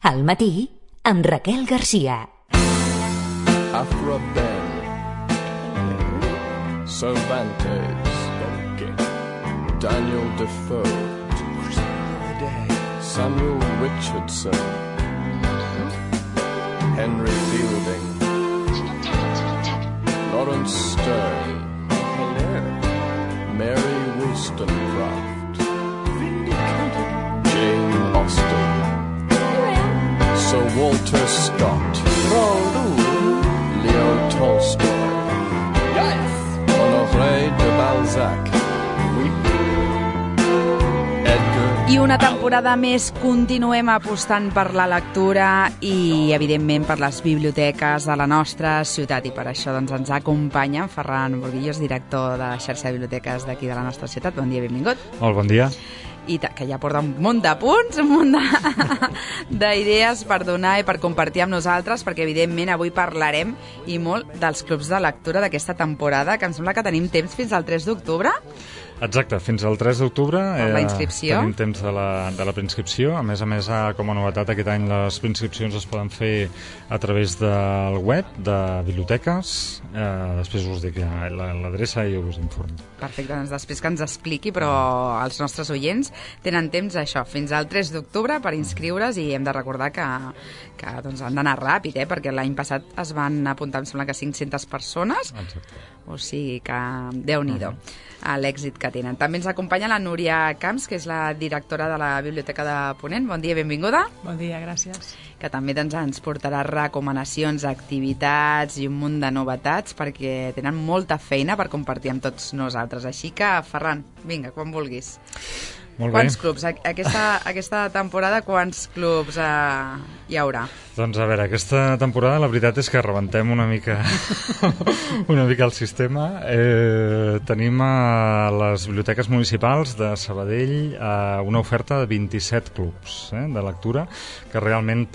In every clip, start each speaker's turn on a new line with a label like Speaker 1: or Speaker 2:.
Speaker 1: Al matí, amb Raquel Garcia.
Speaker 2: After a bell, Cervantes, Daniel Defoe, Samuel Richardson, Henry Fielding, Lawrence Stern, Mary Wollstonecraft, Jane Austen, Sir Walter Scott, Leo Tolstoy, Honoré de Balzac,
Speaker 3: I una temporada més continuem apostant per la lectura i, evidentment, per les biblioteques de la nostra ciutat. I per això doncs, ens acompanya en Ferran Burguillos, director de la xarxa de biblioteques d'aquí de la nostra ciutat. Bon dia, benvingut.
Speaker 4: Molt bon dia.
Speaker 3: I que ja porta un munt de punts, un munt d'idees per donar i per compartir amb nosaltres, perquè evidentment avui parlarem i molt dels clubs de lectura d'aquesta temporada, que em sembla que tenim temps fins al 3 d'octubre.
Speaker 4: Exacte, fins al 3 d'octubre
Speaker 3: la inscripció.
Speaker 4: Tenim temps de la preinscripció. A més, com a novetat, aquest any les preinscripcions es poden fer a través del web de biblioteques. Després us dic l'adreça i us informo.
Speaker 3: Perfecte, doncs després que ens expliqui, però els nostres oients tenen temps això, fins al 3 d'octubre per inscriure's, i hem de recordar que doncs, han d'anar ràpid, perquè l'any passat es van apuntar, em sembla que 500 persones.
Speaker 4: Exacte.
Speaker 3: O sigui que Déu-n'hi-do a l'èxit que tenen. També ens acompanya la Núria Camps, que és la directora de la Biblioteca de Ponent. Bon dia, benvinguda.
Speaker 5: Bon dia, gràcies.
Speaker 3: Que també doncs, ens portarà recomanacions, activitats i un munt de novetats, perquè tenen molta feina per compartir amb tots nosaltres. Així que, Ferran, vinga, quan vulguis.
Speaker 4: Molt bé.
Speaker 3: Quants clubs? Aquesta temporada, quants clubs hi haurà?
Speaker 4: Doncs a veure, aquesta temporada la veritat és que rebentem una mica el sistema. Tenim a les biblioteques municipals de Sabadell una oferta de 27 clubs de lectura, que realment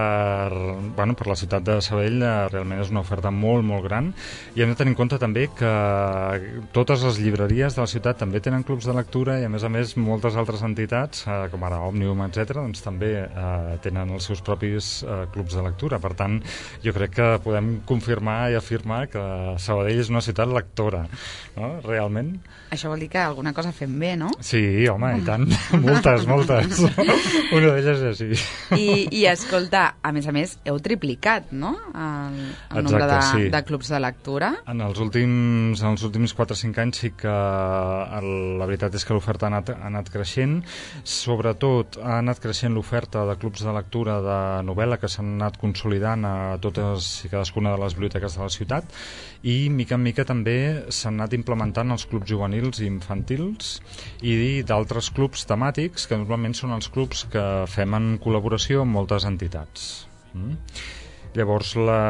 Speaker 4: per la ciutat de Sabadell realment és una oferta molt, molt gran. I hem de tenir en compte també que totes les llibreries de la ciutat també tenen clubs de lectura, i a més moltes altres entitats, com ara Òmnium, etc., doncs també tenen els seus propis clubs de lectura. Per tant, jo crec que podem confirmar i afirmar que Sabadell és una ciutat lectora, no? Realment.
Speaker 3: Això vol dir que alguna cosa fem bé, no?
Speaker 4: Sí, home, i tant. Moltes. Una d'elles és així.
Speaker 3: I escolta, a més, heu triplicat, no?, el nombre de clubs de lectura.
Speaker 4: En els últims 4 o 5 anys sí que la veritat és que l'oferta ha anat creixent. Sobretot ha anat creixent l'oferta de clubs de lectura de novel·la, que s'han anat consolidant a totes i cadascuna de les biblioteques de la ciutat, i mica en mica també s'han anat implementant els clubs juvenils i infantils i d'altres clubs temàtics, que normalment són els clubs que fem en col·laboració amb moltes entitats. Llavors,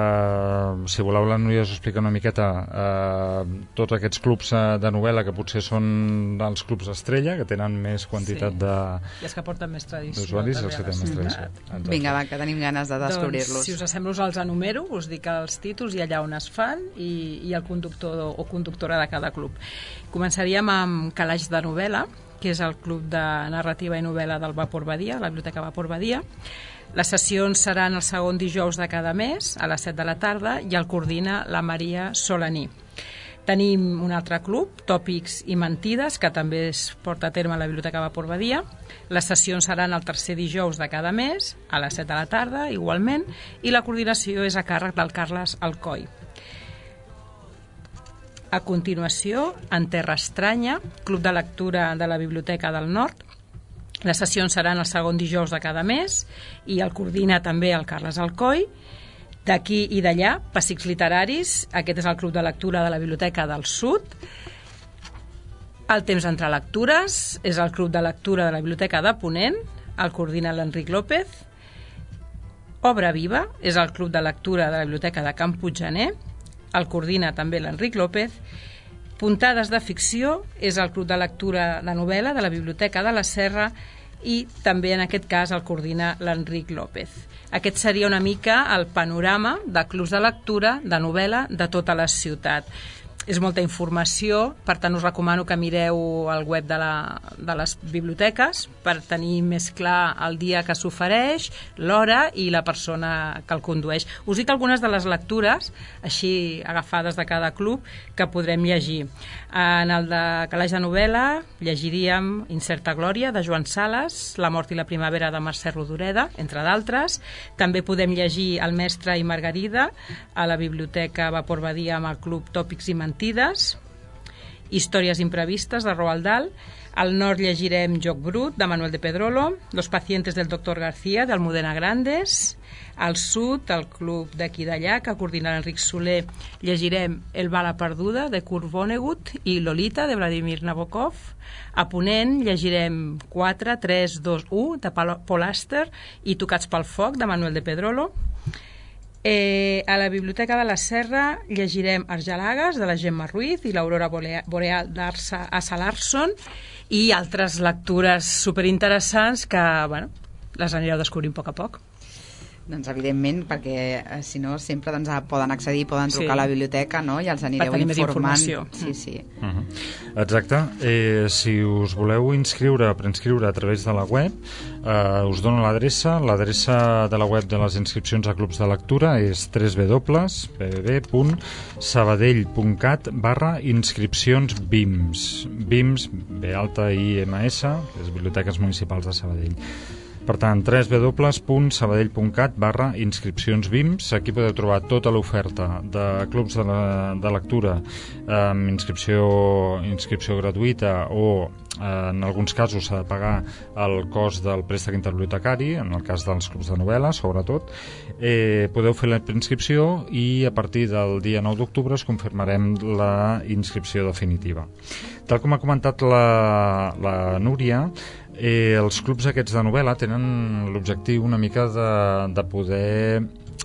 Speaker 4: si voleu, la Núria us explica una miqueta tots aquests clubs de novel·la, que potser són els clubs estrella, que tenen més quantitat
Speaker 5: i els que porten més tradició
Speaker 4: d'usuaris, els que tenen més tradició.
Speaker 3: Vinga, va, que tenim ganes de descobrir-los.
Speaker 5: Doncs, si us sembla, us els enumero, us dic els títols i allà on es fan i el conductor o conductora de cada club. Començaríem amb Calaix de novel·la, que és el club de narrativa i novel·la del Vapor Badia, la Biblioteca Vapor Badia. Les sessions seran el segon dijous de cada mes, a les 7 de la tarda, i el coordina la Maria Solaní. Tenim un altre club, Tòpics i Mentides, que també es porta a terme a la Biblioteca Vapor Badia. Les sessions seran el tercer dijous de cada mes, a les 7 de la tarda, igualment, i la coordinació és a càrrec del Carles Alcoi. A continuació, En Terra Estranya, club de lectura de la Biblioteca del Nord. Les sessions seran el segon dijous de cada mes i el coordina també el Carles Alcoi. D'aquí i d'allà, Pessics Literaris, aquest és el club de lectura de la Biblioteca del Sud. El Temps entre lectures és el club de lectura de la Biblioteca de Ponent, el coordina l'Enric López. Obra Viva és el club de lectura de la Biblioteca de Can Puiggener, el coordina també l'Enric López. Puntades de ficció és el club de lectura de novel·la de la Biblioteca de la Serra i també en aquest cas el coordina l'Enric López. Aquest seria una mica el panorama de clubs de lectura de novel·la de tota la ciutat. és molta informació, per tant us recomano que mireu el web de les biblioteques per tenir més clar el dia que s'ofereix, l'hora i la persona que el condueix. Us dic algunes de les lectures, així agafades de cada club, que podrem llegir. En el de Calaix de Novel·la llegiríem Incerta Glòria, de Joan Sales, La mort i la primavera, de Mercè Rodoreda, entre d'altres. També podem llegir El mestre i Margarida, a la Biblioteca Vapor Badia amb el Club Tòpics i Mentides. Històries imprevistes, de Roald Dahl. Al nord llegirem Joc brut, de Manuel de Pedrolo. Los pacientes del doctor García, de Almudena Grandes. Al sud, el club d'aquí d'allà, que coordina Enric Soler, llegirem El bala perduda, de Kurt Vonnegut, i Lolita, de Vladimir Nabokov. A ponent llegirem 4, 3, 2, 1, de Paul Auster, i Tocats pel foc, de Manuel de Pedrolo. A la Biblioteca de la Serra llegirem Argelagues, de la Gemma Ruiz, i l'Aurora Boreal d'Asa Larsson, i altres lectures superinteressants que, bueno, les anireu descobrint a poc a poc.
Speaker 3: Doncs evidentment, perquè si no sempre poden accedir, poden trucar a la biblioteca, no? I els anireu informant. Sí.
Speaker 4: Exacte. Si us voleu preinscriure a través de la web, us dono l'adreça. L'adreça de la web de les inscripcions a clubs de lectura és www.sabadell.cat/inscripcions-BIMS. BIMS, B-I-M-S, les Biblioteques Municipals de Sabadell. Per tant, www.sabadell.cat/inscripcions-BIMS. Aquí podeu trobar tota l'oferta de clubs de lectura amb inscripció gratuïta, o en alguns casos s'ha de pagar el cost del préstec interbibliotecari, en el cas dels clubs de novel·la, sobretot. Podeu fer la preinscripció i a partir del dia 9 d'octubre us confirmarem la inscripció definitiva. Tal com ha comentat la Núria, els clubs aquests de novel·la tenen l'objectiu una mica de poder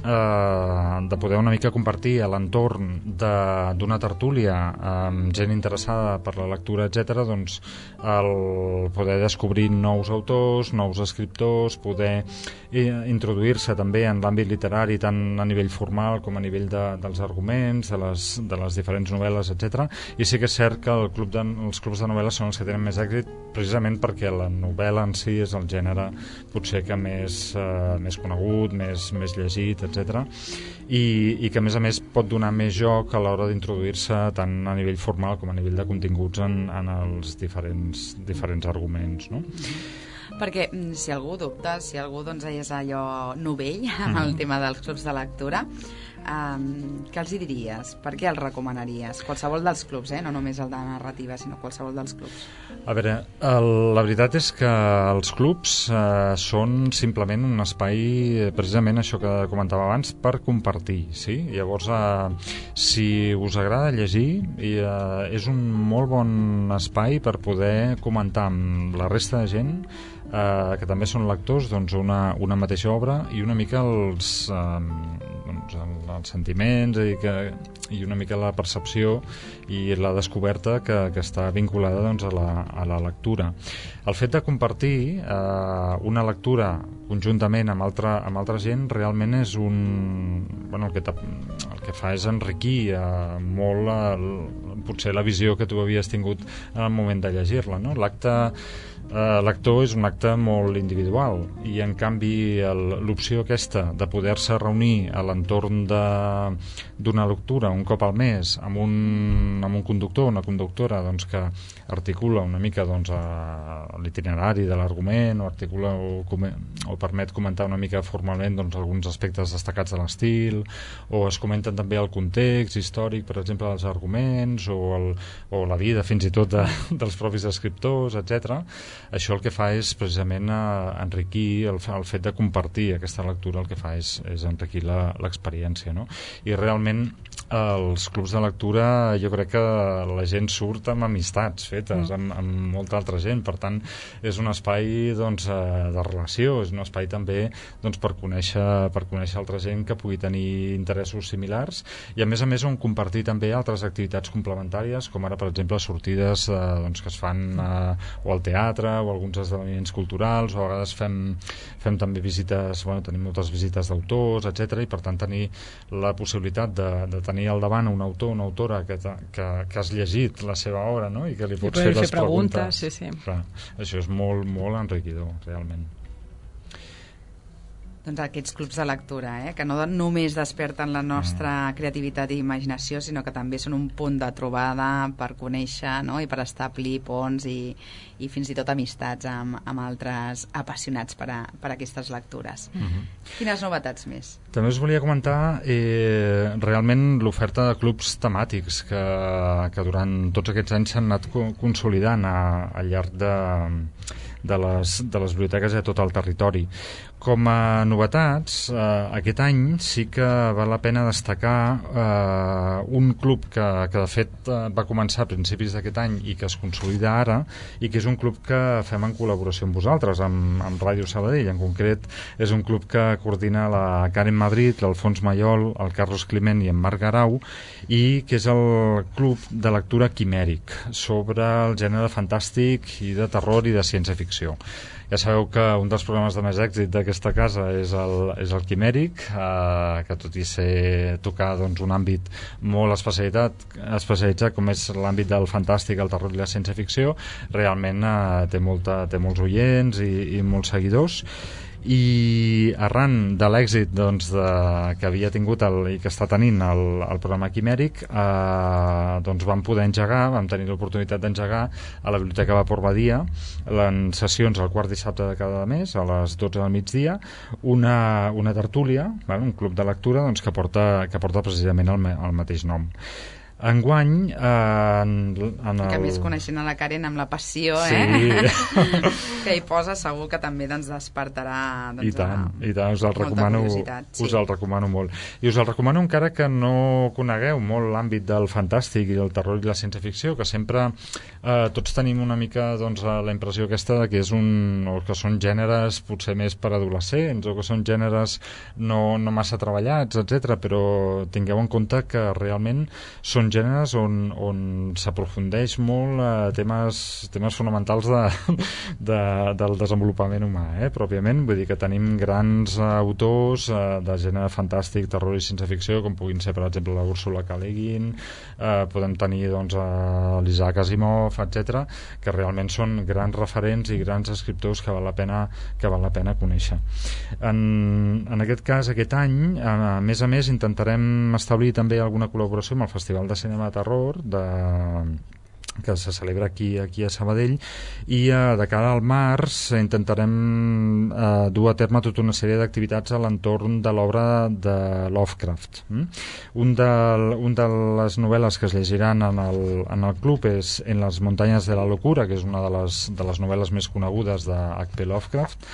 Speaker 4: una mica compartir a l'entorn d'una tertúlia amb gent interessada per la lectura, etc., doncs el poder descobrir nous autors, nous escriptors, poder introduir-se també en l'àmbit literari tant a nivell formal com a nivell dels arguments, de les diferents novel·les, etc. I sí que és cert que els clubs de novel·la són els que tenen més èxit, precisament perquè la novel·la en si és el gènere potser que més conegut, més llegit, etc., i que a més pot donar més joc a l'hora d'introduir-se tant a nivell formal com a nivell de continguts en els diferents arguments, no?
Speaker 3: Perquè si algú dubta, si algú és allò novell amb el tema dels clubs de lectura, què els hi diries? Per què els recomanaries? Qualsevol dels clubs, no només el de narrativa, sinó qualsevol dels clubs.
Speaker 4: A veure, la veritat és que els clubs són simplement un espai, precisament això que comentava abans, per compartir, sí? Llavors, si us agrada llegir, és un molt bon espai per poder comentar amb la resta de gent que també són lectors, doncs una mateixa obra i una mica els sentiments i una mica la percepció i la descoberta que està vinculada a la lectura. El fet de compartir una lectura conjuntament amb altra gent realment és el que fa és enriquir molt potser la visió que tu havies tingut en el moment de llegir-la, no? L'acte lector és un acte molt individual i en canvi l'opció aquesta de poder-se reunir a l'entorn d'una lectura un cop al mes amb un conductor o una conductora que articula una mica l'itinerari de l'argument o articula o permet comentar una mica formalment alguns aspectes destacats de l'estil, o es comenten també el context històric, per exemple, dels arguments o la vida fins i tot dels propis escriptors, etc. Això el que fa és precisament enriquir el fet de compartir aquesta lectura, el que fa és enriquir l'experiència, no? I realment als clubs de lectura jo crec que la gent surt amb amistats fetes, amb molta altra gent, per tant és un espai de relació, és un espai també per conèixer altra gent que pugui tenir interessos similars i a més on compartir també altres activitats complementàries, com ara per exemple sortides que es fan o al teatre o alguns esdeveniments culturals, o a vegades fem també visites, tenim moltes visites d'autors, etc., i per tant tenir la possibilitat de tenir tenir al davant un autor, una autora que has llegit la seva obra, no? I que li pots fer les preguntes.
Speaker 5: Sí.
Speaker 4: Clar, això és molt, molt enriquidor, realment.
Speaker 3: Doncs aquests clubs de lectura, que no només desperten la nostra creativitat i imaginació, sinó que també són un punt de trobada per conèixer, no? I per establir ponts i fins i tot amistats amb altres apassionats per aquestes lectures. Quines novetats més?
Speaker 4: També us volia comentar realment l'oferta de clubs temàtics que durant tots aquests anys s'han anat consolidant al llarg de les biblioteques i a tot el territori. Com a novetats, aquest any sí que val la pena destacar un club que de fet va començar a principis d'aquest any i que es consolida ara, i que és un club que fem en col·laboració amb vosaltres, amb Ràdio Sabadell. En concret, és un club que coordina la Karen Madrid, l'Alfons Mayol, el Carlos Climent i en Marc Garau, i que és el club de lectura quimèric sobre el gènere fantàstic i de terror i de ciència-ficció. Ja sabeu que un dels programes de més èxit d'aquesta casa és el quimèric, que tot i ser tocar un àmbit molt especialitzat com és l'àmbit del fantàstic, el terror i la ciència-ficció, realment té molts oients i molts seguidors. I arran de l'èxit que havia tingut i que està tenint el programa quimèric, vam poder engegar, vam tenir l'oportunitat d'engegar a la Biblioteca Vapor Badia, en sessions el quart dissabte de cada mes a les 12 del migdia, una tertúlia, un club de lectura que porta precisament el mateix nom. Enguany
Speaker 3: que més coneixent a la Karen amb la passió que hi posa, segur que també despertarà
Speaker 4: i tant, us el recomano molt, i us el recomano encara que no conegueu molt l'àmbit del fantàstic i del terror i la ciència-ficció, que sempre tots tenim una mica la impressió aquesta de que que són gèneres potser més per adolescents o que són gèneres no massa treballats, etc. Però tingueu en compte que realment són gèneres on s'aprofundeix molt temes fonamentals del desenvolupament humà, pròpiament. Vull dir que tenim grans autors de gènere fantàstic, terror i ciència-ficció, com puguin ser, per exemple, la Úrsula K. Le Guin, podem tenir l'Isaac Asimov, etc., que realment són grans referents i grans escriptors que val la pena conèixer. En aquest cas, aquest any, a més, intentarem establir també alguna col·laboració amb el Festival de Cinema de Terror que se celebra aquí a Sabadell, i de cara al març intentarem dur a terme tota una sèrie d'activitats a l'entorn de l'obra de Lovecraft. Un de les novel·les que es llegiran en el club és En les muntanyes de la locura, que és una de les novel·les més conegudes de H.P. Lovecraft,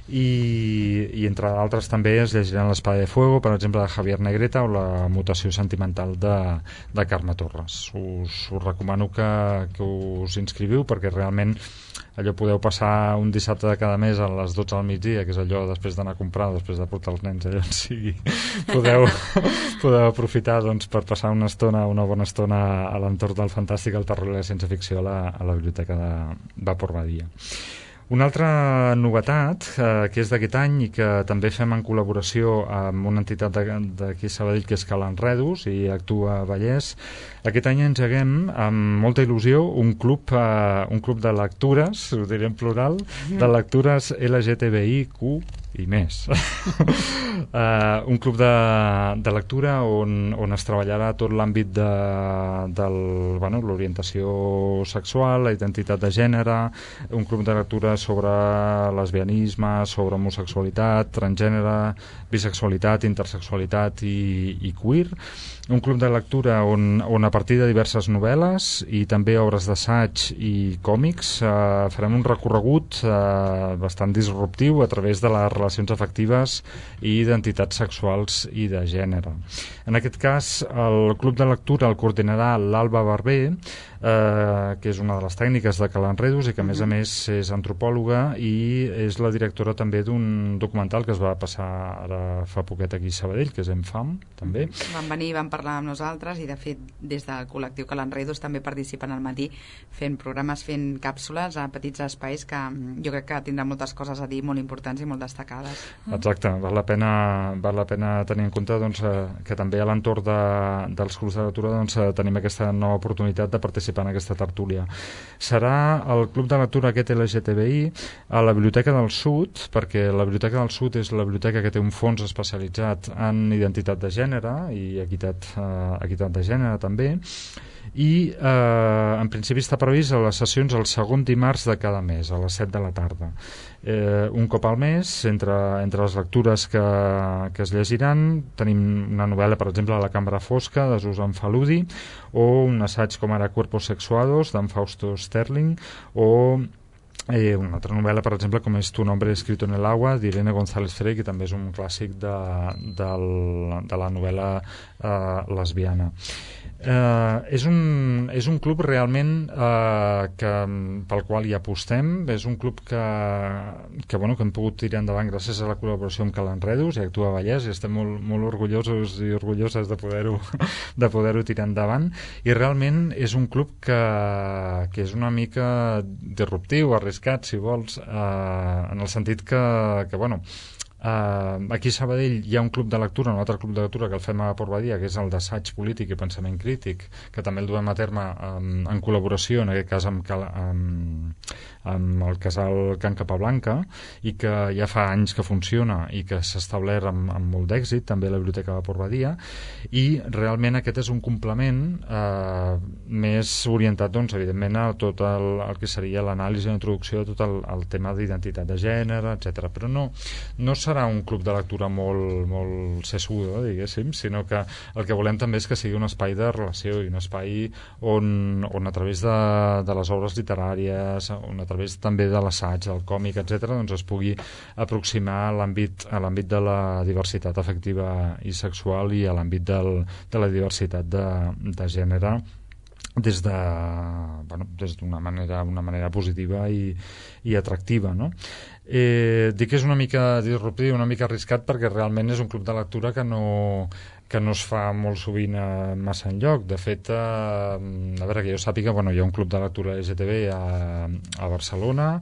Speaker 4: i entre d'altres també es llegiran L'Espada de Fuego, per exemple, de Javier Negreta, o La mutació sentimental de Carme Torres. Us recomano que us inscriviu, perquè realment allò podeu passar un dissabte de cada mes a les 12 del migdia, que és allò després d'anar a comprar, després de portar els nens, allò sigui, podeu aprofitar per passar una bona estona a l'entorn del fantàstic, el terror i la ciència-ficció a la Biblioteca de Vapor Badia. Una altra novetat que és d'aquest any i que també fem en col·laboració amb una entitat d'aquí a Sabadell, que és Cal Enredos i Actua Vallès, aquest any engeguem amb molta il·lusió un club de lectures, ho diré en plural, de lectures LGTBIQ i més. Un club de lectura on es treballarà tot l'àmbit de l'orientació sexual, la identitat de gènere, un club de lectura sobre lesbianisme, sobre homosexualitat, transgènere, bisexualitat, intersexualitat i queer. Un club de lectura on a partir de diverses novel·les i també obres d'assaig i còmics farem un recorregut bastant disruptiu a través de les relacions afectives i identitats sexuals i de gènere. En aquest cas, el club de lectura el coordinarà l'Alba Barber, que és una de les tècniques de Cal Enredos i que a més és antropòloga i és la directora també d'un documental que es va passar ara fa poquet aquí a Sabadell, que és Enfam, també.
Speaker 3: Van venir i van parlar amb nosaltres i de fet des del col·lectiu Cal Enredos també participen al matí fent programes, fent càpsules a petits espais que jo crec que tindrà moltes coses a dir molt importants i molt destacades.
Speaker 4: Exacte, val la pena tenir en compte doncs, que també a l'entorn dels clubs de lectura doncs, tenim aquesta nova oportunitat de participar en aquesta tertúlia. Serà el club de lectura aquest LGTBI a la Biblioteca del Sud, perquè la Biblioteca del Sud és la biblioteca que té un fons especialitzat en identitat de gènere i equitat de gènere també, i en principi està previst a les sessions el segon dimarts de cada mes a les 7 de la tarda, un cop al mes. Entre les lectures que es llegiran tenim una novel·la, per exemple, La cambra fosca de Susan Faludi, o un assaig com ara Cuerpos sexuados d'en Fausto Sterling, o una altra novel·la, per exemple, com és Tu nombre escrito en el agua d'Irene González Frey, que també és un clàssic de la novel·la lesbiana. És un club realment pel qual hi apostem. És un club que hem pogut tirar endavant gràcies a la col·laboració amb Cal Enredos i Actua Vallès, i estem molt orgullosos i orgulloses de poder-ho tirar endavant, i realment és un club que és una mica disruptiu, arriscat, si vols, en el sentit que aquí a Sabadell hi ha un club de lectura, un altre club de lectura que el fem a Port Badia, que és el d'assaig polític i pensament crític, que també el duem a terme en col·laboració, en aquest cas amb el casal Can Capablanca, i que ja fa anys que funciona i que s'ha establert amb molt d'èxit també a la Biblioteca de Port Badia, i realment aquest és un complement més orientat, doncs, evidentment, a tot el que seria l'anàlisi i la introducció de tot el tema d'identitat de gènere, etc. Però no serà un club de lectura molt sesudo, diguéssim, sinó que el que volem també és que sigui un espai de relació i un espai on a través de les obres literàries, a través també de l'assaig, del còmic, etc., doncs es pugui aproximar a l'àmbit de la diversitat afectiva i sexual i a l'àmbit de la diversitat de gènere des d'una manera positiva i atractiva, no? Dic que és una mica disruptiu, una mica arriscat, perquè realment és un club de lectura que no es fa molt sovint massa enlloc. De fet, a veure, que jo sàpiga, hi ha un club de lectura LGTB a Barcelona,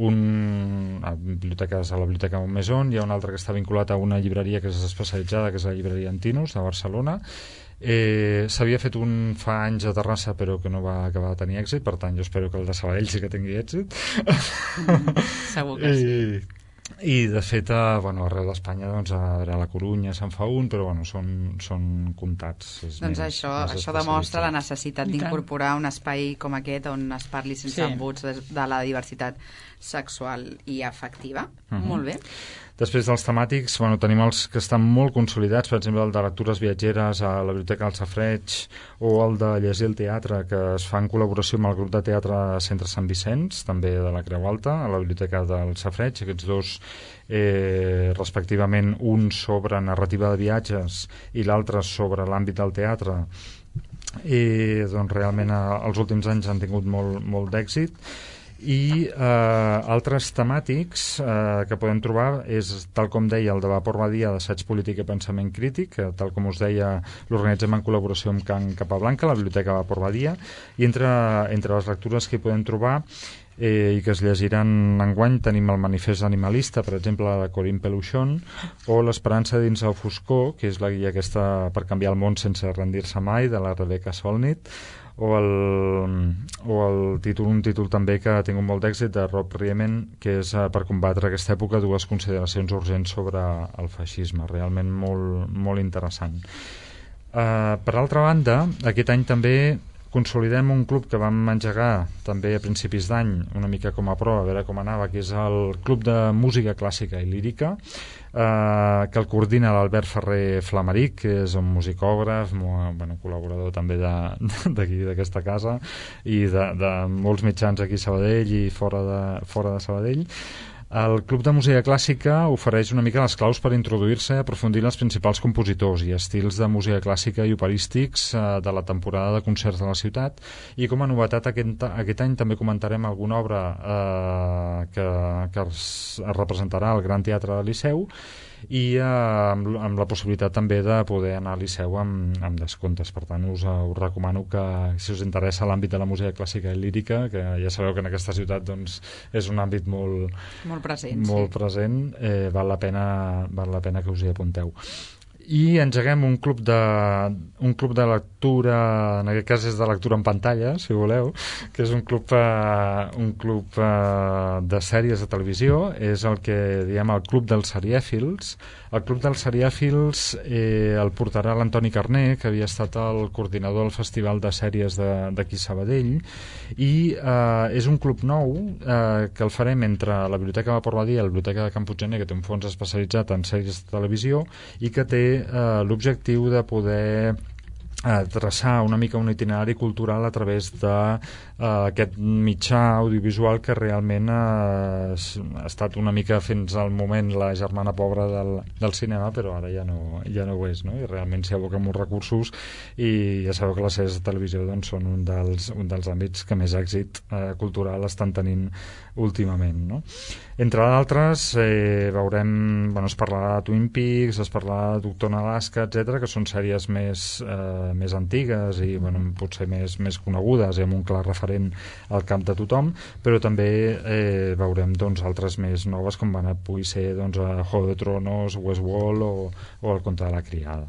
Speaker 4: a la Biblioteca Montmaison, hi ha un altre que està vinculat a una llibreria que és especialitzada, que és la llibreria Antinus, de Barcelona. S'havia fet un fa anys a Terrassa, però que no va acabar de tenir èxit, per tant jo espero que el de Sabadell sí que tingui èxit.
Speaker 3: Segur que sí.
Speaker 4: I de fet arreu d'Espanya, a la Corunya se'n fa un, però són comptats.
Speaker 3: Doncs això demostra la necessitat d'incorporar un espai com aquest on es parli sense embuts de la diversitat sexual i afectiva. Molt bé.
Speaker 4: Després dels temàtics, tenim els que estan molt consolidats, per exemple el de lectures viatgeres a la Biblioteca del Safareig, o el de llegir el teatre, que es fa en col·laboració amb el grup de teatre Centre Sant Vicenç, també de la Creu Alta, a la Biblioteca del Safareig. Aquests dos, respectivament, un sobre narrativa de viatges i l'altre sobre l'àmbit del teatre, i doncs realment els últims anys han tingut molt d'èxit. I altres temàtics que podem trobar és, tal com deia, el de Port Badia d'assaig polític i pensament crític, que, tal com us deia, l'organitzem en col·laboració amb Can Capablanca, la Biblioteca de Port Badia, i entre les lectures que hi podem trobar i que es llegiran enguany tenim el Manifest Animalista, per exemple, la de Corinne Peluchon, o l'Esperança dins el foscor, que és la guia aquesta per canviar el món sense rendir-se mai, de la Rebecca Solnit, o un títol també que ha tingut molt d'èxit, de Rob Riemen, que és per combatre aquesta època, dues consideracions urgents sobre el feixisme. Realment molt interessant. Per altra banda, aquest any també consolidem un club que vam engegar també a principis d'any, una mica com a prova, a veure com anava, que és el Club de Música Clàssica i Lírica, que el coordina l'Albert Ferrer Flamaric, que és un musicògraf, col·laborador també d'aquí, d'aquesta casa, i de molts mitjans aquí a Sabadell i fora de Sabadell. El Club de Música Clàssica ofereix una mica les claus per introduir-se i aprofundir en els principals compositors i estils de música clàssica i operístics de la temporada de concerts de la ciutat, i com a novetat aquest any també comentarem alguna obra que es representarà al Gran Teatre del Liceu, i amb la possibilitat també de poder anar al Liceu amb descomptes. Per tant, us recomano que, si us interessa l'àmbit de la música clàssica i lírica, que ja sabeu que en aquesta ciutat doncs, és un àmbit molt
Speaker 3: present,
Speaker 4: present, val la pena que us hi apunteu. I engeguem un club de lectura, en aquest cas és de lectura en pantalla, si voleu, que és un club de sèries de televisió, és el que diem el Club dels Serièfils. El Club dels Serièfils el portarà l'Antoni Carné, que havia estat el coordinador del Festival de Sèries d'aquí Sabadell, i és un club nou que el farem entre la Biblioteca de Port Badia i la Biblioteca de Can Puiggener, que té un fons especialitzat en sèries de televisió i que té l'objectiu de poder traçar una mica un itinerari cultural a través d'aquest mitjà audiovisual que realment ha estat una mica fins al moment la germana pobra del cinema, però ara ja no ho és, no? I realment s'hi aboca molts recursos, i ja sabeu que les sèries de televisió doncs, són un dels àmbits que més èxit cultural estan tenint últimament, no? Entre d'altres veurem, es parlarà de Twin Peaks, es parlarà de Doctor Alaska, etc, que són sèries més antigues i potser més conegudes i amb un clar referent al cap de tothom, però també veurem altres més noves, com pugui ser Juego de Tronos, Westworld o El conte de la criada.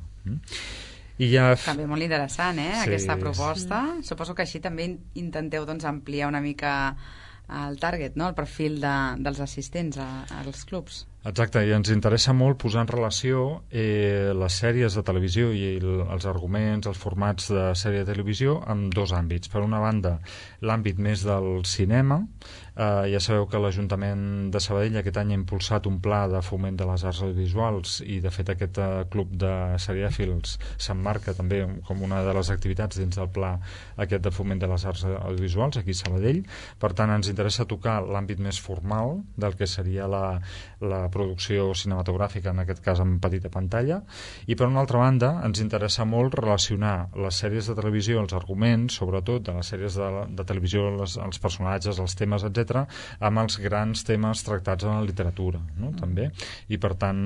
Speaker 4: I
Speaker 3: també molt interessant,
Speaker 4: sí,
Speaker 3: aquesta proposta. Suposo que així també intenteu ampliar una mica el target, no? El perfil dels assistents als clubs.
Speaker 4: Exacte, i ens interessa molt posar en relació les sèries de televisió i els arguments, els formats de sèrie de televisió amb dos àmbits. Per una banda, l'àmbit més del cinema. Ja sabeu que l'Ajuntament de Sabadell aquest any ha impulsat un pla de foment de les arts audiovisuals, i de fet aquest club de serièfils s'emmarca també com una de les activitats dins del pla aquest de foment de les arts audiovisuals aquí a Sabadell. Per tant, ens interessa tocar l'àmbit més formal del que seria la producció cinematogràfica, en aquest cas en petita pantalla, i per una altra banda ens interessa molt relacionar les sèries de televisió, els arguments, sobretot de les sèries de televisió, els personatges, els temes, etc, amb els grans temes tractats en la literatura, no? També, i per tant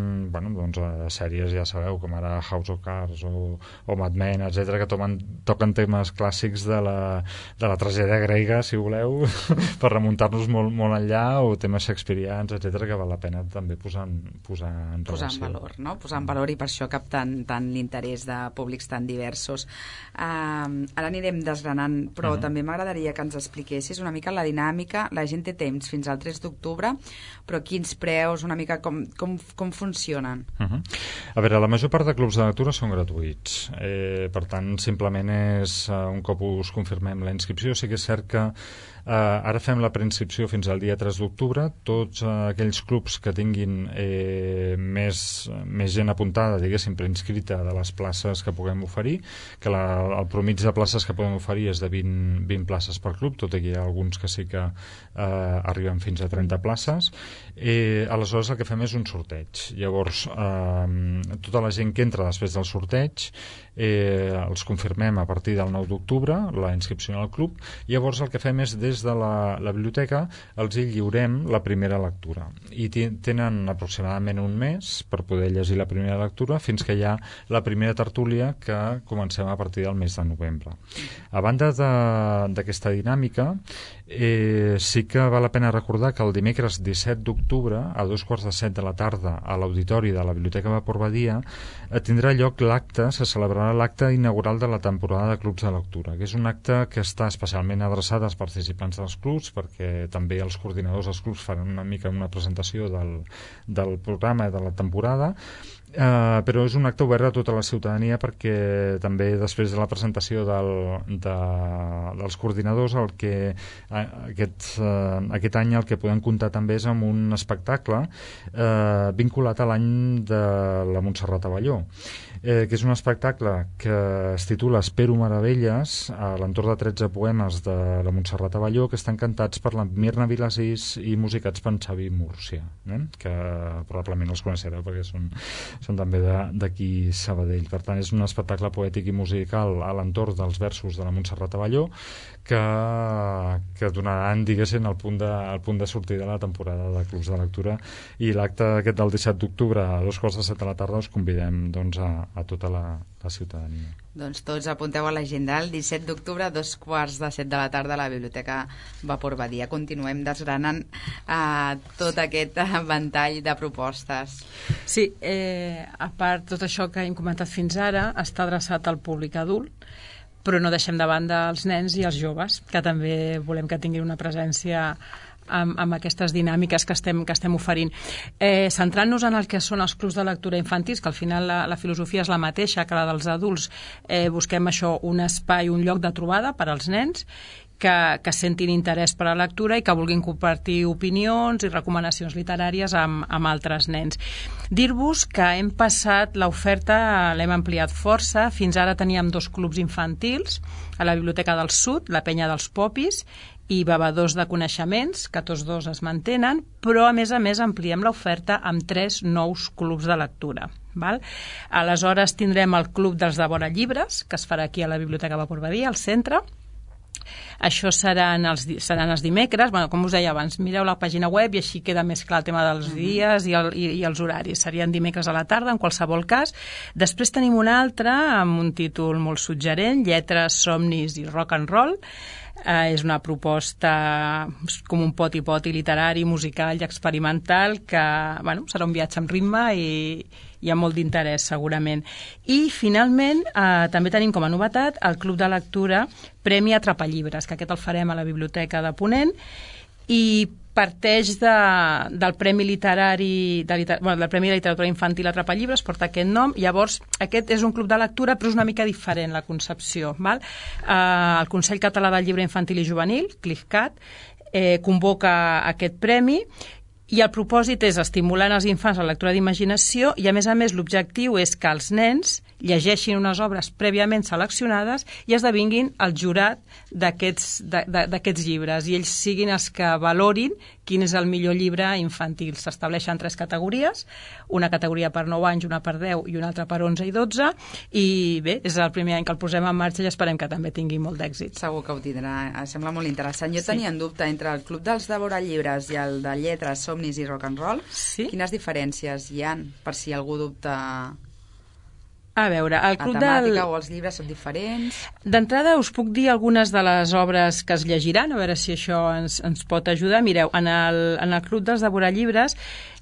Speaker 4: sèries, ja sabeu, com ara House of Cards o Mad Men, etc, que toquen temes clàssics de la tragèdia grega, si voleu, per remuntar-nos molt enllà, o temes shakespearians, etc, que val la pena també posar en relació.
Speaker 3: Posar en valor, no? Posar en valor, i per això captant tant l'interès de públics tan diversos. Ara anirem desgranant, però també m'agradaria que ens expliquessis una mica la dinàmica. La gent té temps fins al 3 d'octubre, però quins preus, una mica com funcionen?
Speaker 4: A veure, la major part de clubs de lectura són gratuïts. Per tant, simplement és un cop us confirmem la inscripció. Sí que és cert que ara fem la preinscripció fins al dia 3 d'octubre. Tots aquells clubs que tinguin més gent apuntada, diguéssim, preinscrita de les places que puguem oferir, que el promig de places que podem oferir és de 20 places per club, tot i que hi ha alguns que sí que arriben fins a 30 places. Aleshores el que fem és un sorteig. Llavors tota la gent que entra després del sorteig els confirmem a partir del 9 d'octubre la inscripció al club. Llavors el que fem és, des de la biblioteca, els hi lliurem la primera lectura, i tenen aproximadament un mes per poder llegir la primera lectura fins que hi ha la primera tertúlia, que comencem a partir del mes de novembre. A banda d'aquesta dinàmica, sí que val la pena recordar que el dimecres 17 d'octubre a 2:45 de la tarda a l'auditori de la Biblioteca de Port Badia tindrà lloc se celebrarà l'acte inaugural de la temporada de clubs de lectura, que és un acte que està especialment adreçat als participants dels clubs, perquè també els coordinadors dels clubs faran una mica una presentació del programa de la temporada, però és un acte obert a tota la ciutadania perquè també després de la presentació dels coordinadors aquest any el que podem comptar també és amb un espectacle vinculat a l'any de la Montserrat Abelló, que és un espectacle que es titula Espero meravelles, a l'entorn de 13 poemes de la Montserrat Abelló que estan cantats per la Mirna Vilasís i musicats per en Xavi Múrcia, que probablement els coneixereu perquè són també d'aquí Sabadell. Per tant, és un espectacle poètic i musical a l'entorn dels versos de la Montserrat Abelló que donaran, diguéssim, el punt de sortir de la temporada de Clubs de Lectura, i l'acte aquest del 17 d'octubre a 2:07 de la tarda us convidem doncs, a tota la ciutadania.
Speaker 3: Doncs tots apunteu a l'agenda el 17 d'octubre a 2:15 de la tarda a la Biblioteca Vapor Badia. Continuem desgranant tot aquest ventall de propostes.
Speaker 5: Sí, a part tot això que hem comentat fins ara està adreçat al públic adult, però no deixem de banda els nens i els joves, que també volem que tinguin una presència amb aquestes dinàmiques que estem oferint. Centrant-nos en el que són els clubs de lectura infantils, que al final la filosofia és la mateixa que la dels adults, busquem això, un espai, un lloc de trobada per als nens que sentin interès per a la lectura i que vulguin compartir opinions i recomanacions literàries amb altres nens. Dir-vos que hem passat l'oferta, l'hem ampliat força. Fins ara teníem 2 clubs infantils a la Biblioteca del Sud, la Penya dels Popis i Bevedors de Coneixements, que tots 2 es mantenen, però a més ampliem l'oferta amb 3 nous clubs de lectura. Val? Aleshores tindrem el Club dels Devora Llibres, que es farà aquí a la Biblioteca Vapor Badia, al centre. Això seran els dimecres. Bueno, com us deia abans, mireu la pàgina web i així queda més clar el tema dels dies i els horaris. Serien dimecres a la tarda, en qualsevol cas. Després tenim un altre amb un títol molt suggerent, Lletres, somnis i rock and roll. És una proposta com un poti-poti literari, musical i experimental que serà un viatge amb ritme i hi ha molt d'interès segurament. I finalment també tenim com a novetat el Club de Lectura Premi Atrapallibres, que aquest el farem a la Biblioteca de Ponent i parteix del Premi Literari del Premi de Literatura Infantil Atrapallibres, porta aquest nom. Llavors, aquest és un club de lectura, però és una mica diferent la concepció. Val? El Consell Català del Llibre Infantil i Juvenil, CLIFCAT, convoca aquest premi i el propòsit és estimular els infants la lectura d'imaginació i, a més l'objectiu és que els nens llegeixin unes obres prèviament seleccionades i esdevinguin el jurat d'aquests llibres i ells siguin els que valorin quin és el millor llibre infantil. S'estableixen 3 categories, una categoria per 9 anys, una per 10 i una altra per 11 i 12, i bé, és el primer any que el posem en marxa i esperem que també tingui molt d'èxit.
Speaker 3: Segur que ho tindrà, sembla molt interessant. Jo tenia en dubte entre el Club dels Devora Llibres i el de Lletres, Somnis i Rock and Roll. Sí? Quines diferències hi ha, per si algú dubta?
Speaker 5: A veure, el club
Speaker 3: la temàtica o els llibres són diferents?
Speaker 5: D'entrada us puc dir algunes de les obres que es llegiran, a veure si això ens pot ajudar. Mireu, en el Club dels Devora Llibres,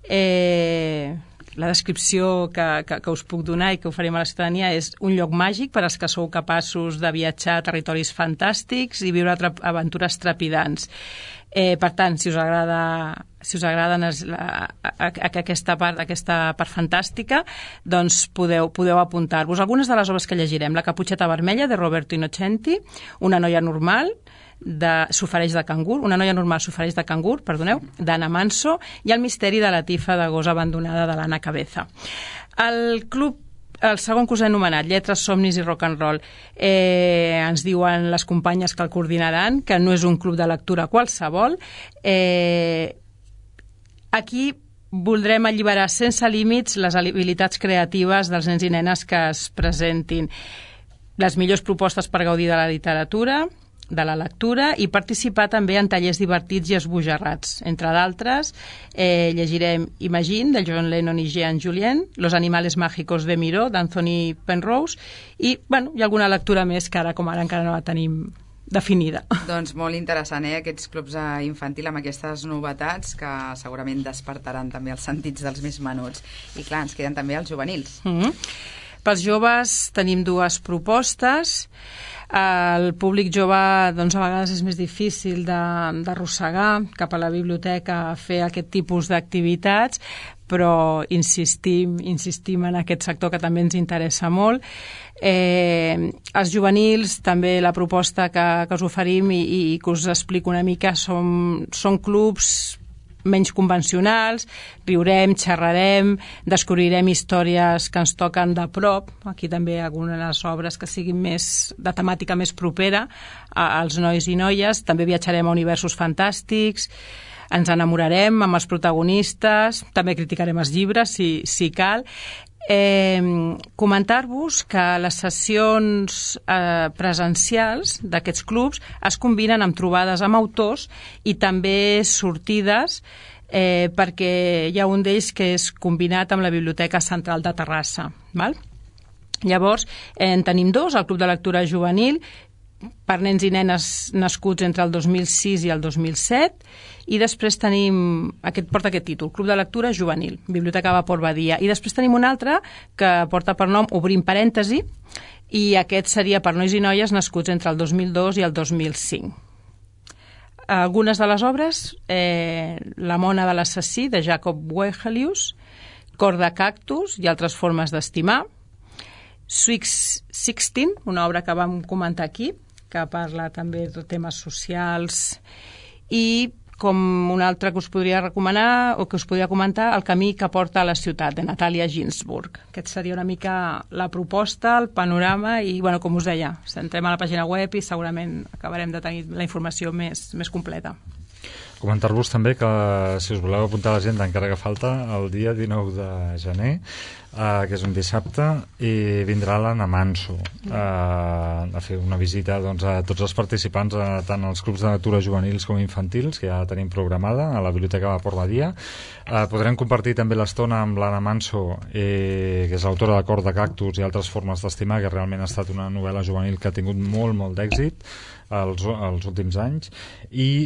Speaker 5: la descripció que us puc donar i que oferim a la ciutadania és un lloc màgic per als que sou capaços de viatjar a territoris fantàstics i viure aventures trepidants. Per tant, si us agraden aquesta part fantàstica, doncs podeu apuntar-vos. Algunes de les obres que llegirem: La caputxeta vermella, de Roberto Innocenti, Una noia normal, s'ofereix de cangur, Una noia normal s'ofereix de cangur, d'Anna Manso, i El misteri de la tifa de gos abandonada, de l'Anna Cabeza. El segon que us he anomenat, Lletres, somnis i rock and roll, ens diuen les companyes que el coordinaran que no és un club de lectura qualsevol. Aquí voldrem alliberar sense límits les habilitats creatives dels nens i nenes que es presentin. Les millors propostes per gaudir de la literatura, de la lectura, i participar també en tallers divertits i esbojarrats. Entre d'altres, llegirem Imagine, de John Lennon i Jean Julien, Los animales mágicos de Miró, d'Anthony Penrose, i hi ha alguna lectura més que ara com ara encara no la tenim definida.
Speaker 3: Doncs molt interessant, aquests clubs infantil amb aquestes novetats que segurament despertaran també els sentits dels més menuts. I clar, ens queden també els juvenils.
Speaker 5: Pels joves tenim 2 propostes. El públic jove doncs, a vegades és més difícil d'arrossegar cap a la biblioteca a fer aquest tipus d'activitats, però insistim en aquest sector que també ens interessa molt. Els juvenils, també la proposta que us oferim i que us explico una mica, són clubs menys convencionals, riurem, xerrarem, descobrirem històries que ens toquen de prop, aquí també algunes obres que siguin de temàtica més propera als nois i noies, també viatjarem a universos fantàstics, ens enamorarem amb els protagonistes, també criticarem els llibres si cal. Comentar-vos que les sessions presencials d'aquests clubs es combinen amb trobades amb autors i també sortides, perquè hi ha un d'ells que és combinat amb la Biblioteca Central de Terrassa. Val? Llavors, en tenim dos, el Club de Lectura Juvenil, per nens i nenes nascuts entre el 2006 i el 2007, i després tenim, porta aquest títol, Club de Lectura Juvenil, Biblioteca Vapor Badia, i després tenim un altre que porta per nom Obrim Parèntesi, i aquest seria per nois i noies nascuts entre el 2002 i el 2005. Algunes de les obres, La mona de l'assassí, de Jacob Wegelius, Cor de cactus i altres formes d'estimar, Sweet 16, una obra que vam comentar aquí, que parla també de temes socials, i com un altre que us podria recomanar o que us podria comentar, El camí que porta a la ciutat, de Natàlia Ginsburg. Aquest seria una mica la proposta, el panorama, i com us deia, entrem a la pàgina web i segurament acabarem de tenir la informació més completa.
Speaker 4: Comentar-vos també que si us voleu apuntar a l'agenda, encara que falta, el dia 19 de gener, que és un dissabte, i vindrà l'Anna Manso a fer una visita a tots els participants, tant als clubs de lectura juvenils com infantils, que ja tenim programada a la Biblioteca Vapor Badia. Podrem compartir també l'estona amb l'Anna Manso, que és l'autora de Cor de cactus i altres formes d'estimar, que realment ha estat una novel·la juvenil que ha tingut molt d'èxit els últims anys, i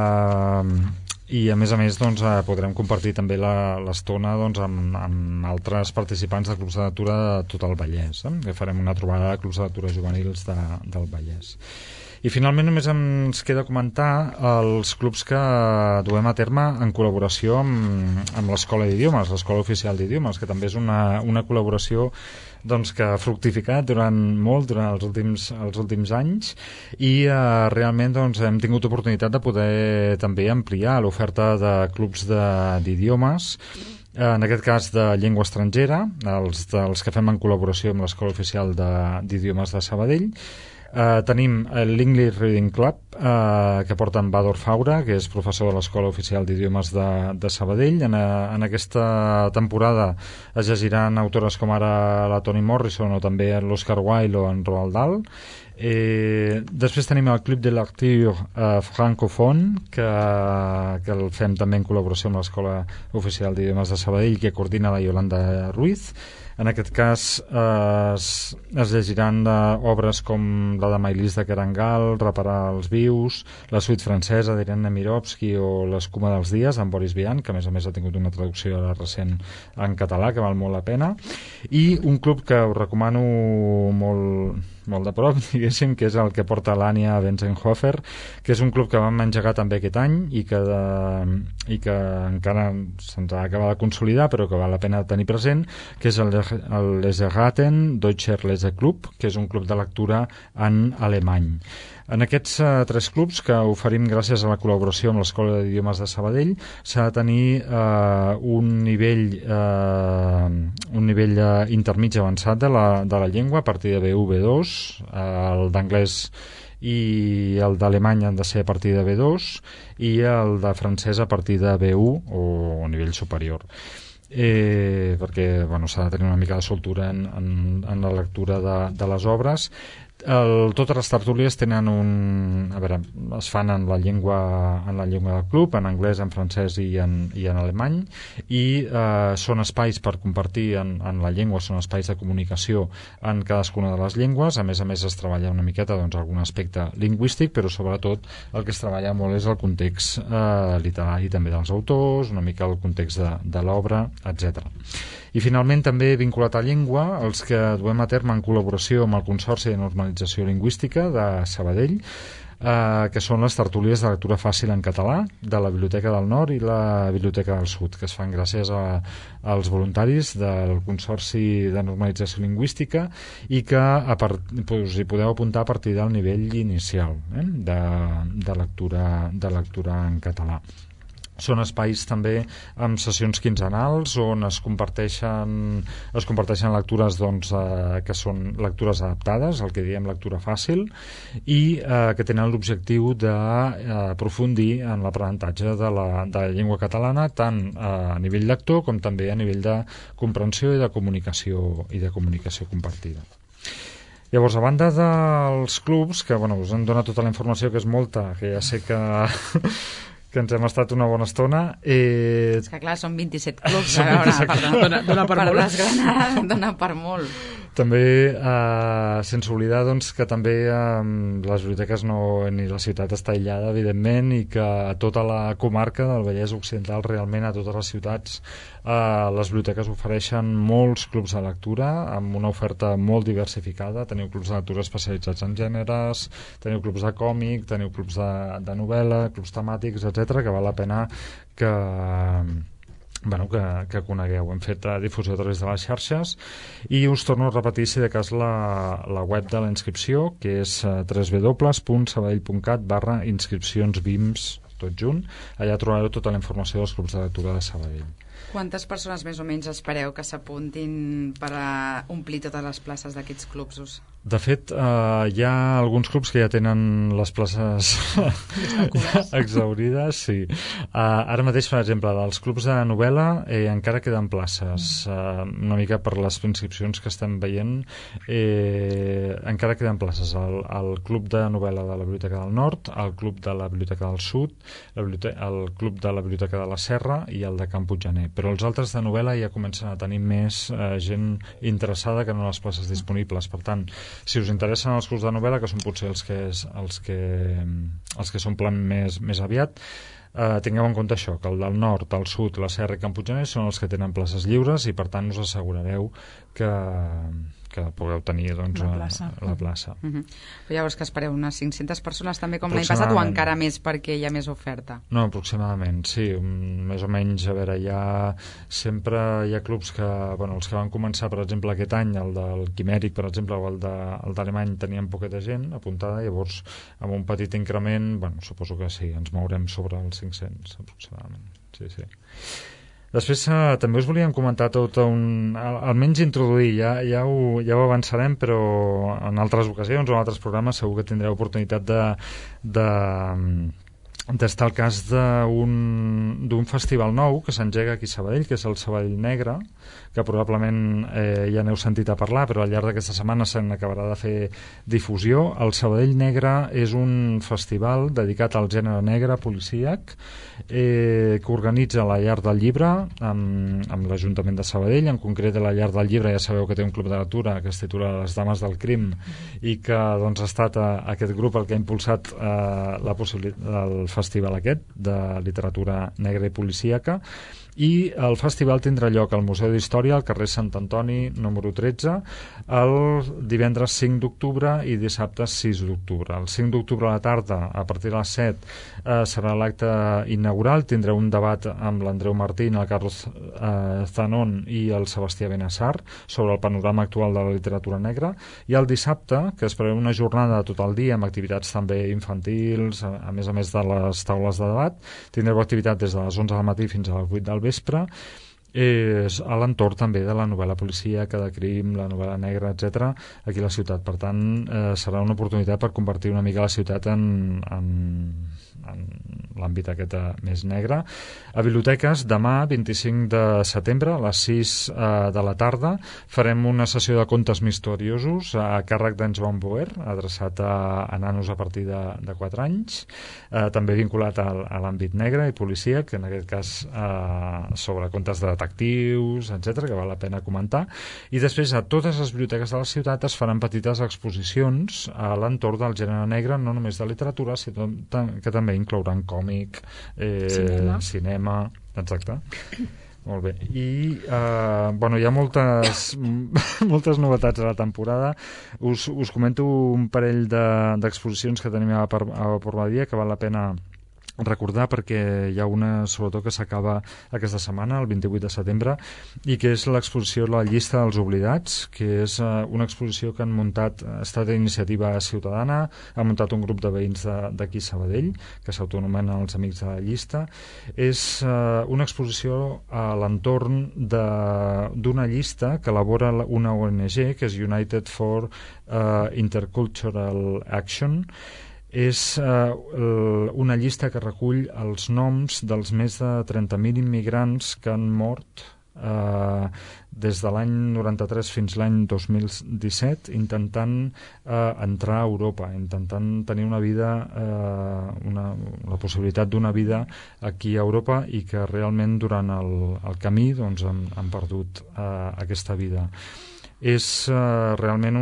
Speaker 4: a més podrem compartir també l'estona amb altres participants de clubs de lectura de tot el Vallès, que farem una trobada de clubs de lectura juvenils del Vallès. I finalment només ens queda comentar els clubs que duem a terme en col·laboració amb l'Escola d'Idiomes, l'Escola Oficial d'Idiomes, que també és una col·laboració que ha fructificat durant els últims anys, i realment hem tingut oportunitat de poder també ampliar l'oferta de clubs d'idiomes, en aquest cas de llengua estrangera, dels que fem en col·laboració amb l'Escola Oficial d'Idiomes de Sabadell. Tenim l'English Reading Club, que porta en Bador Faura, que és professor de l'Escola Oficial d'Idiomes de Sabadell. En aquesta temporada es llegiran autores com ara la Toni Morrison o també l'Oscar Wilde o en Roald Dahl. Després tenim el Club de Lecture Francophone, que el fem també en col·laboració amb l'Escola Oficial d'Idiomes de Sabadell, que coordina la Yolanda Ruiz. En aquest cas es llegiran obres com la de Maïlis de Kerangal, Reparar els vius, la suite francesa d'Irene Nemirovsky o l'Escuma dels dies, d'en Boris Vian, que a més ha tingut una traducció recent en català, que val molt la pena. I un club que us recomano molt de prop, diguéssim, que és el que porta l'Ània Benzenhofer, que és un club que vam engegar també aquest any i que encara se'ns ha acabat de consolidar, però que val la pena tenir present, que és el Leseraten Deutscher Leseklub, que és un club de lectura en alemany. En aquests tres clubs, que oferim gràcies a la col·laboració amb l'Escola d'Idiomes de Sabadell, s'ha de tenir un nivell intermig avançat de la llengua, a partir de B1, B2, el d'anglès i el d'alemany han de ser a partir de B2 i el de francès a partir de B1 o nivell superior. Perquè s'ha de tenir una mica de soltura en la lectura de les obres. Totes les tertúlies tenen es fan en la llengua del club, en anglès, en francès i en alemany, i són espais per compartir en la llengua, són espais de comunicació en cadascuna de les llengües. A més es treballa una miqueta algun aspecte lingüístic, però sobretot el que es treballa molt és el context literari també dels autors, una mica el context de l'obra, etc. I finalment també vinculat a llengua, els que duem a terme en col·laboració amb el Consorci de Normalització Lingüística de Sabadell, que són les tertúlies de lectura fàcil en català de la Biblioteca del Nord i la Biblioteca del Sud, que es fan gràcies als voluntaris del Consorci de Normalització Lingüística i que hi podeu apuntar a partir del nivell inicial de lectura en català. Són espais també amb sessions quinzenals on es comparteixen lectures que són lectures adaptades, el que diem lectura fàcil, i que tenen l'objectiu d'aprofundir en l'aprenentatge de la llengua catalana tant a nivell lector com també a nivell de comprensió i de comunicació compartida. Llavors, a banda dels clubs, que us en dona tota la informació, que és molta, que ja sé que ens hem estat una bona estona.
Speaker 3: És que clar, són 27 clubs, dona per molt.
Speaker 4: També, sense oblidar que també les biblioteques ni la ciutat està aïllada, evidentment, i que a tota la comarca del Vallès Occidental, realment a totes les ciutats, les biblioteques ofereixen molts clubs de lectura amb una oferta molt diversificada. Teniu clubs de lectura especialitzats en gèneres, teniu clubs de còmic, teniu clubs de novel·la, clubs temàtics, etc., que val la pena que conegueu. Hem fet difusió a través de les xarxes i us torno a repetir, si de cas, la web de la inscripció, que és www.sabadell.cat/inscripcions-vims, tot junt. Allà trobareu tota la informació dels clubs de lectura de Sabadell.
Speaker 3: Quantes persones més o menys espereu que s'apuntin per omplir totes les places d'aquests clubs?
Speaker 4: De fet, hi ha alguns clubs que ja tenen les places exhaurides, sí. Ara mateix, per exemple, dels clubs de novel·la encara queden places. Una mica per les inscripcions que estem veient, encara queden places. El club de novel·la de la Biblioteca del Nord, el club de la Biblioteca del Sud, el club de la Biblioteca de la Serra i el de Can Puiggener. Però els altres de novel·la ja comencen a tenir més gent interessada que no les places disponibles. Per tant, si us interessen els clubs de novel·la, que són potser els que s'omplen més aviat, tingueu en compte això, que el del Nord, el Sud, la Serra i Can Puiggener són els que tenen places lliures i per tant us assegurareu que pugueu tenir la plaça.
Speaker 3: Però llavors que espereu unes 500 persones també com l'any passat o encara més perquè hi ha més oferta?
Speaker 4: No, aproximadament, sí, més o menys. A veure, sempre hi ha clubs que, els que van començar, per exemple, aquest any, el del Quimèric, per exemple, o el d'Alemany, tenien poqueta gent apuntada, llavors amb un petit increment, suposo que sí, ens mourem sobre els 500 aproximadament, sí. Després també us volíem comentar almenys introduir, ja ho avançarem, però en altres ocasions o en altres programes segur que tindreu oportunitat d'estar al cas d'un festival nou que s'engega aquí a Sabadell, que és el Sabadell Negre, que probablement ja n'heu sentit a parlar, però al llarg d'aquesta setmana se n'acabarà de fer difusió. El Sabadell Negre és un festival dedicat al gènere negre policíac que organitza la Llar del Llibre amb l'Ajuntament de Sabadell. En concret, la Llar del Llibre ja sabeu que té un club de lectura que es titula Les Dames del Crim i que ha estat aquest grup el que ha impulsat el festival aquest de literatura negra i policíaca. I el festival tindrà lloc al Museu d'Història, al carrer Sant Antoni, número 13, el divendres 5 d'octubre i dissabte 6 d'octubre. El 5 d'octubre a la tarda, a partir de les 7, serà l'acte inaugural. Tindreu un debat amb l'Andreu Martín, el Carlos Zanon i el Sebastià Benassar sobre el panorama actual de la literatura negra. I el dissabte, que es preveu una jornada de tot el dia amb activitats també infantils, a més de les taules de debat, tindreu activitat des de les 11 del matí fins a les 8 del vespre, és a l'entorn també de la novel·la policíaca, de crim, la novel·la negra, etc. aquí a la ciutat. Per tant, serà una oportunitat per convertir una mica la ciutat en l'àmbit aquest més negre. A biblioteques, demà, 25 de setembre, a les 6 de la tarda, farem una sessió de contes misteriosos a càrrec d'en Joan Boer, adreçat a nanos a partir de 4 anys, també vinculat a l'àmbit negre i policíac, en aquest cas sobre contes de detectius, etc., que val la pena comentar. I després a totes les biblioteques de la ciutat es faran petites exposicions a l'entorn del gènere negre, no només de literatura, sinó que també inclouran còmic, cinema, exacte. Molt bé. I hi ha moltes novetats a la temporada. Us comento un parell d'exposicions que tenim a Vapor-Badia que val la pena recordar, perquè hi ha una sobretot que s'acaba aquesta setmana, el 28 de setembre, i que és l'exposició La llista dels oblidats, que és una exposició que han muntat, ha estat d'iniciativa ciutadana, ha muntat un grup de veïns d'aquí Sabadell, que s'autonomenen els Amics de la Llista. És una exposició a l'entorn d'una llista que elabora una ONG, que és United for Intercultural Action. És una llista que recull els noms dels més de 30.000 immigrants que han mort des de l'any 93 fins l'any 2017 intentant entrar a Europa, intentant tenir una vida, la possibilitat d'una vida aquí a Europa, i que realment durant el camí doncs, han perdut aquesta vida. És realment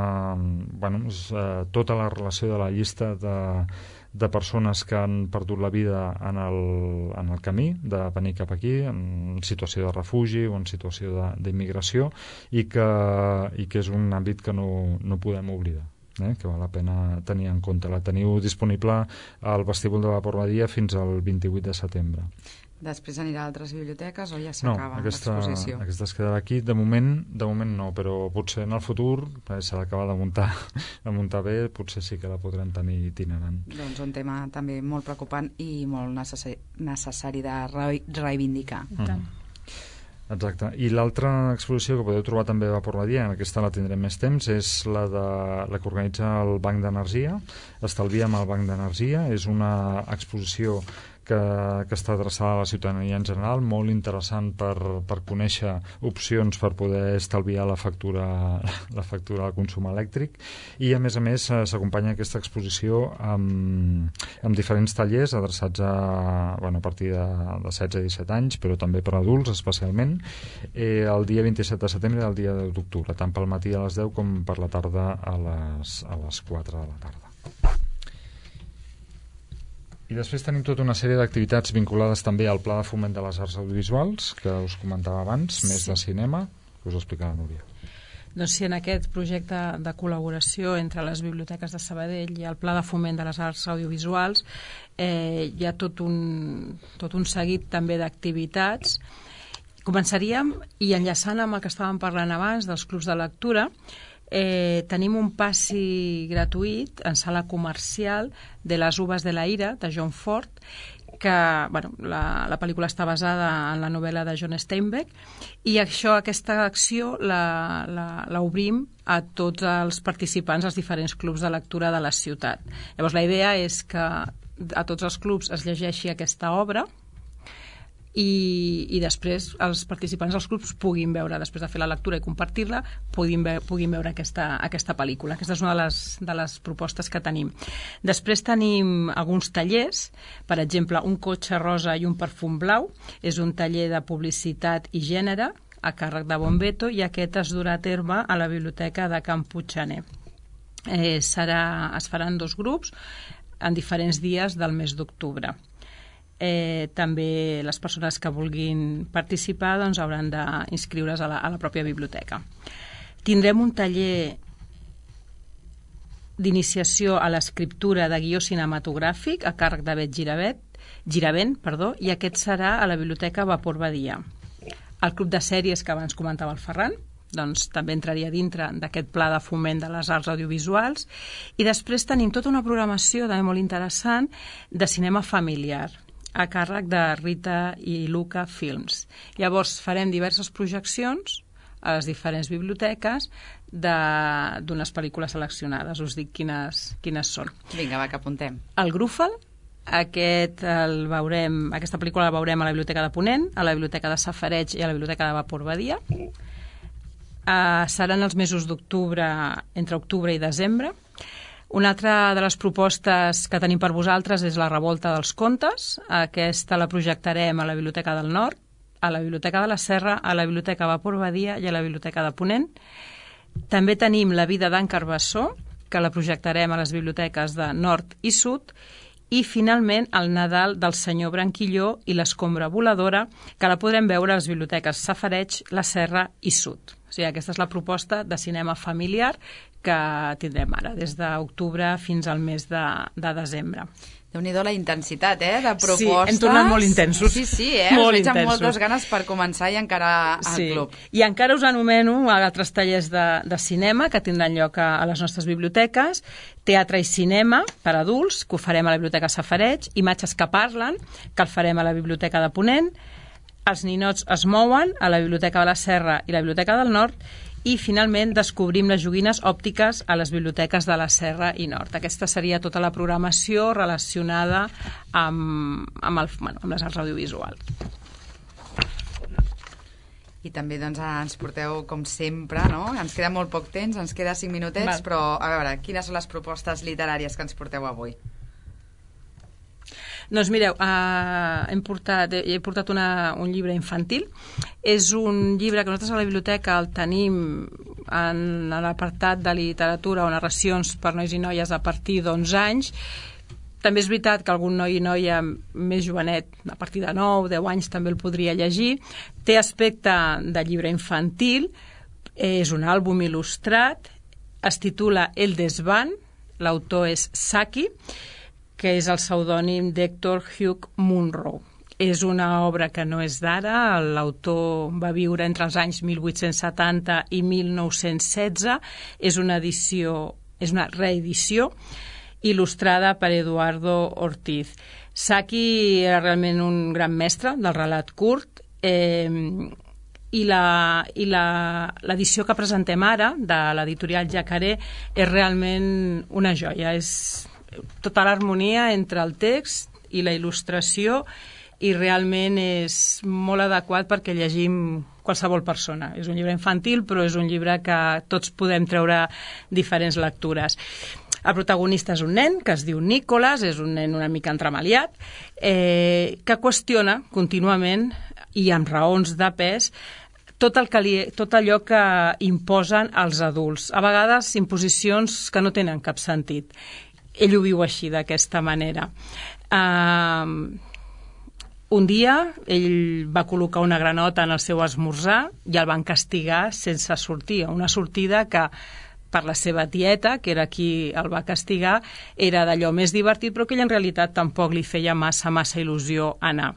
Speaker 4: tota la relació de la llista de persones que han perdut la vida en el camí de venir cap aquí, en situació de refugi o en situació d'immigració, i que és un àmbit que no podem oblidar, que val la pena tenir en compte. La teniu disponible al vestíbul de Vapor-Badia fins al 28 de setembre.
Speaker 3: Després anirà a altres biblioteques o ja s'acaba l'exposició?
Speaker 4: No, aquesta es quedarà aquí. De moment no, però potser en el futur s'ha d'acabar de muntar bé, potser sí que la podrem tenir itinerant.
Speaker 3: Doncs un tema també molt preocupant i molt necessari de reivindicar.
Speaker 4: Exacte. I l'altra exposició que podeu trobar també a Vapor-Badia, en aquesta la tindrem més temps, és la que organitza el Banc d'Energia, Estalviem al Banc d'Energia. És una exposició que està adreçada a la ciutadania en general, molt interessant per conèixer opcions per poder estalviar la factura del consum elèctric, i a més s'acompanya aquesta exposició amb diferents tallers adreçats a partir de 16 i 17 anys, però també per adults especialment, el dia 27 de setembre i el dia 10 d'octubre, tant pel matí a les 10 com per la tarda a les 4 de la tarda. I després tenim tota una sèrie d'activitats vinculades també al Pla de Foment de les Arts Audiovisuals, que us comentava abans, més de cinema, que us explicarà Núria.
Speaker 5: Doncs sí, en aquest projecte de col·laboració entre les biblioteques de Sabadell i el Pla de Foment de les Arts Audiovisuals hi ha tot un seguit també d'activitats. Començaríem, i enllaçant amb el que estàvem parlant abans dels clubs de lectura, tenim un passi gratuït en sala comercial de Les uves de la ira, de John Ford, que la pel·lícula està basada en la novel·la de John Steinbeck, i aquesta acció la obrim a tots els participants als diferents clubs de lectura de la ciutat. Llavors la idea és que a tots els clubs es llegeixi aquesta obra, i després els participants dels clubs puguin veure, després de fer la lectura i compartir-la, puguin veure aquesta pel·lícula. Aquesta és una de les propostes que tenim. Després tenim alguns tallers, per exemple, un cotxe rosa i un perfum blau, és un taller de publicitat i gènere a càrrec de Bombeto, i aquest es durà a terme a la biblioteca de Can Puiggener. Es faran 2 grups en diferents dies del mes d'octubre. També les persones que vulguin participar doncs, hauran d'inscriure's a la pròpia biblioteca. Tindrem un taller d'iniciació a l'escriptura de guió cinematogràfic a càrrec de Bet Giravent, i aquest serà a la biblioteca Vapor-Badia. El club de sèries que abans comentava el Ferran doncs també entraria dintre d'aquest pla de foment de les arts audiovisuals, i després tenim tota una programació també molt interessant de cinema familiar a càrrec de Rita i Luca Films. Llavors farem diverses projeccions a les diferents biblioteques d'unes pel·lícules seleccionades. Us dic quines són.
Speaker 3: Vinga, va, que apuntem.
Speaker 5: El Grúfal, aquesta pel·lícula la veurem a la Biblioteca de Ponent, a la Biblioteca de Safareig i a la Biblioteca de Vapor-Badia. Seran els mesos d'octubre, entre octubre i desembre. Una altra de les propostes que tenim per vosaltres és la Revolta dels Contes. Aquesta la projectarem a la Biblioteca del Nord, a la Biblioteca de la Serra, a la Biblioteca Vapor-Badia i a la Biblioteca de Ponent. També tenim La vida d'en Carbassó, que la projectarem a les biblioteques de Nord i Sud, i finalment el Nadal del senyor Branquilló i l'escombra voladora, que la podrem veure a les biblioteques Safareig, La Serra i Sud. O sigui, aquesta és la proposta de cinema familiar que tindrem ara, des d'octubre fins al mes de desembre.
Speaker 3: Déu-n'hi-do la intensitat, de propostes.
Speaker 5: Sí, hem tornat molt intensos.
Speaker 3: Sí,
Speaker 5: molt
Speaker 3: us veig amb
Speaker 5: intensos.
Speaker 3: moltes ganes per començar i encarar el club.
Speaker 5: I encara us anomeno a altres tallers de cinema que tindran lloc a les nostres biblioteques, teatre i cinema per adults, que ho farem a la Biblioteca Safareig, imatges que parlen, que el farem a la Biblioteca de Ponent, els ninots es mouen a la Biblioteca de la Serra i la Biblioteca del Nord, i finalment descobrim les joguines òptiques a les biblioteques de la Serra i Nord. Aquesta seria tota la programació relacionada amb les arts audiovisuals.
Speaker 3: I també ens porteu, com sempre, no? Ens queda molt poc temps, ens queda 5 minutets, però a veure, quines són les propostes literàries que ens porteu avui?
Speaker 5: Doncs mireu, he portat un llibre infantil. És un llibre que nosaltres a la biblioteca el tenim en l'apartat de literatura o narracions per nois i noies a partir d'11 anys. També és veritat que algun noi i noia més jovenet, a partir de 9, 10 anys, també el podria llegir. Té aspecte de llibre infantil, és un àlbum il·lustrat, es titula El desván, l'autor és Saki, que és el pseudònim d'Hector Hugh Munro. És una obra que no és d'ara, l'autor va viure entre els anys 1870 i 1916, és una reedició il·lustrada per Eduardo Ortiz. Saki era realment un gran mestre del relat curt, i l'edició que presentem ara, de l'editorial Jacaré, és realment una joia. És tota l'harmonia entre el text i la il·lustració, i realment és molt adequat perquè llegim qualsevol persona. És un llibre infantil, però és un llibre que tots podem treure diferents lectures. El protagonista és un nen que es diu Nicholas, és un nen una mica entremaliat, que qüestiona contínuament i amb raons de pes tot allò que imposen els adults. A vegades imposicions que no tenen cap sentit. Ell ho viu així, d'aquesta manera. Un dia ell va col·locar una granota en el seu esmorzar i el van castigar sense sortir. Una sortida que per la seva tieta, que era qui el va castigar, era d'allò més divertit, però que ell en realitat tampoc li feia massa il·lusió anar.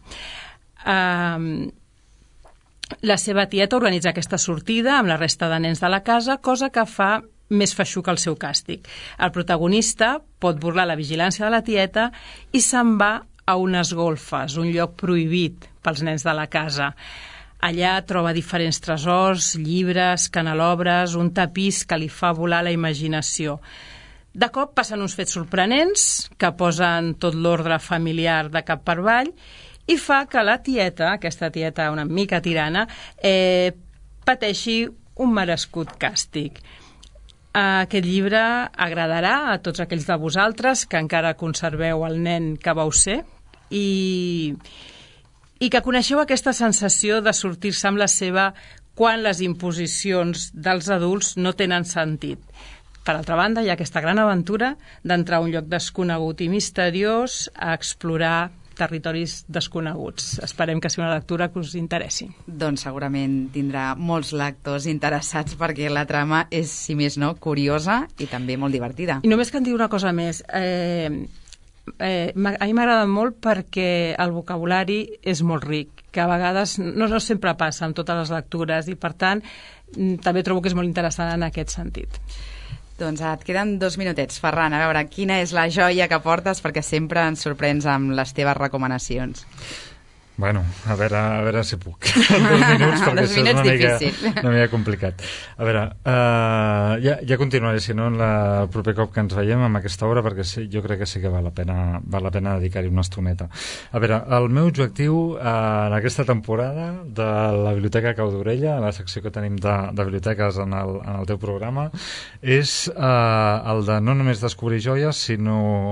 Speaker 5: La seva tieta organitza aquesta sortida amb la resta de nens de la casa, cosa que fa més feixuc el seu càstig. El protagonista pot burlar la vigilància de la tieta i se'n va a unes golfes, un lloc prohibit pels nens de la casa. Allà troba diferents tresors, llibres, canelobres, un tapís que li fa volar la imaginació. De cop passen uns fets sorprenents que posen tot l'ordre familiar de cap per avall i fa que la tieta, aquesta tieta una mica tirana, pateixi un merescut càstig. Aquest llibre agradarà a tots aquells de vosaltres que encara conserveu el nen que vau ser i que coneixeu aquesta sensació de sortir-se amb la seva quan les imposicions dels adults no tenen sentit. Per altra banda, hi ha aquesta gran aventura d'entrar a un lloc desconegut i misteriós a explorar territoris desconeguts. Esperem que sigui una lectura que us interessi.
Speaker 3: Doncs segurament tindrà molts lectors interessats perquè la trama és, si més no, curiosa i també molt divertida.
Speaker 5: I només que em digui una cosa més. A mi m'agrada molt perquè el vocabulari és molt ric, que a vegades no sempre passa en totes les lectures i, per tant, també trobo que és molt interessant en aquest sentit.
Speaker 3: Doncs et queden 2 minutets. Ferran, a veure, quina és la joia que portes, perquè sempre ens sorprens amb les teves recomanacions.
Speaker 4: Bueno, a veure si puc. 2 minuts, perquè això és una mica complicat. A veure, ja continuaré, si no, el proper cop que ens veiem amb aquesta obra, perquè sí, jo crec que sí que val la pena dedicar-hi una estoneta. A veure, el meu objectiu en aquesta temporada de la Biblioteca Cau d'Orella, la secció que tenim de biblioteques en el teu programa, és el de no només descobrir joies, sinó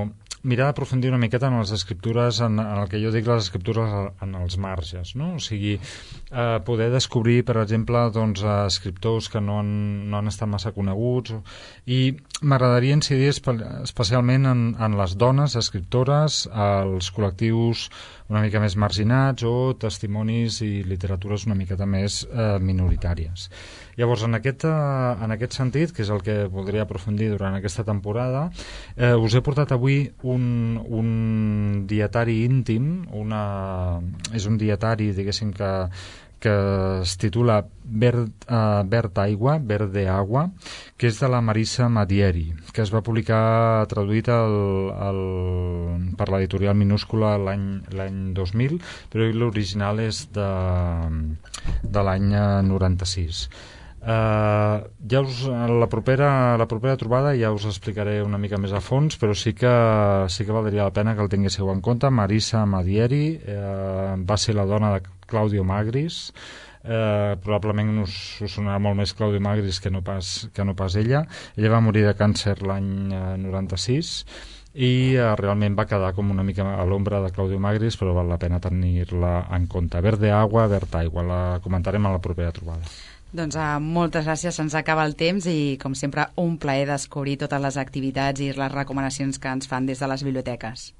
Speaker 4: mirar d'aprofundir una miqueta en les escriptures, en el que jo dic les escriptures en els marges, no? O sigui, poder descobrir, per exemple, doncs, escriptors que no han estat massa coneguts, i m'agradaria incidir especialment en les dones escriptores, els col·lectius una mica més marginats o testimonis i literatures una miqueta més minoritàries. Llavors, en aquest sentit, que és el que voldria aprofundir durant aquesta temporada, us he portat avui un dietari íntim, és un dietari, diguéssim, que es titula Verd Aigua, Verde Agua, que és de la Marisa Madieri, que es va publicar traduït per l'editorial Minúscula l'any 2000, però l'original és de l'any 96. Ja la propera trobada ja us explicaré una mica més a fons, però sí que valdria la pena que el tinguéssiu en compte. Marisa Madieri va ser la dona de Claudio Magris. Probablement us sonarà molt més Claudio Magris que no pas ella. Ella va morir de càncer l'any 96 i realment va quedar com una mica a l'ombra de Claudio Magris, però val la pena tenir-la en compte. Verde Agua, Verd Aigua, la comentarem a la propera trobada.
Speaker 3: Doncs moltes gràcies, se'ns acaba el temps i com sempre un plaer descobrir totes les activitats i les recomanacions que ens fan des de les biblioteques.